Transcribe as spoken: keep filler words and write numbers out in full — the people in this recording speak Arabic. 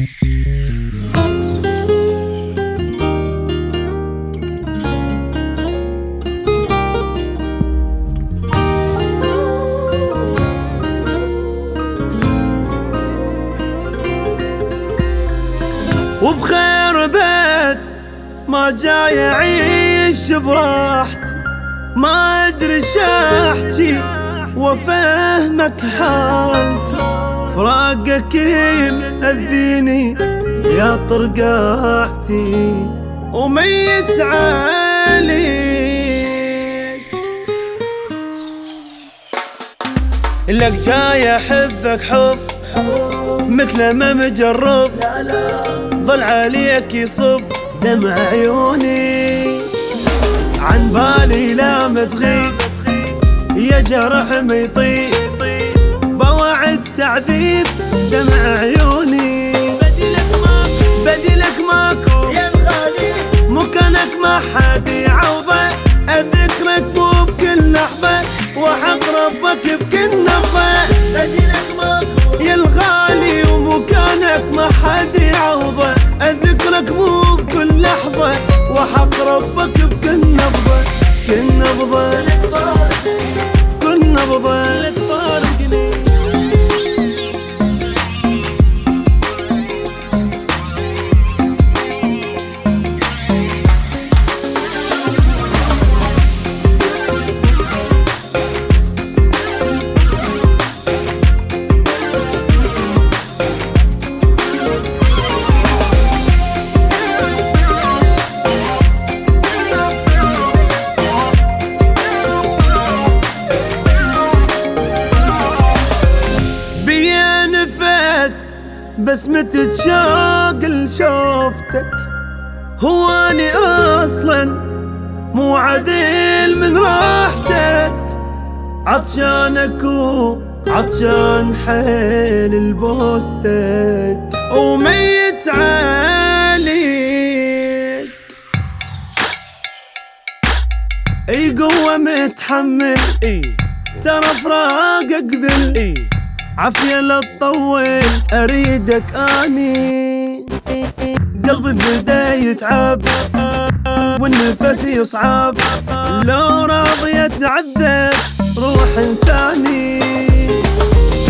وبخير بس ما جاي اعيش براحتي، ما ادري شاحكي وافهمك حالتي، فراقك يمأذيني يا طرقاعتي وميت عليك. لك جاي احبك حب مثل ما مجرب، ظل عليك يصب دمع عيوني، عن بالي لا متغيب يا جرح ميطيب، بواعد تعذيب دمع عيوني. بديلك ماكو بديلك ماكو يا الغالي، مكانك ما حد يعوضه، اذكرك مو بكل لحظة وحق ربك بكل نفضة. بديلك ماكو يا الغالي ومكانك ما حد يعوضه، اذكرك مو بكل لحظة وحق ربك بكل نبضة. كل نبضة كل نبضة لا تفارقني. بس متى تشاق لشوفتك، هو اني اصلا مو عديل من راحتك، عطشانك وعطشان حيل البوستك وميت عليك. اي قوة متحمل ترى فراقك ذل، عافية لا تطول اريدك اني، قلبي بدا يتعب والنفس يصعب، لو راضي اتعذب روح انساني.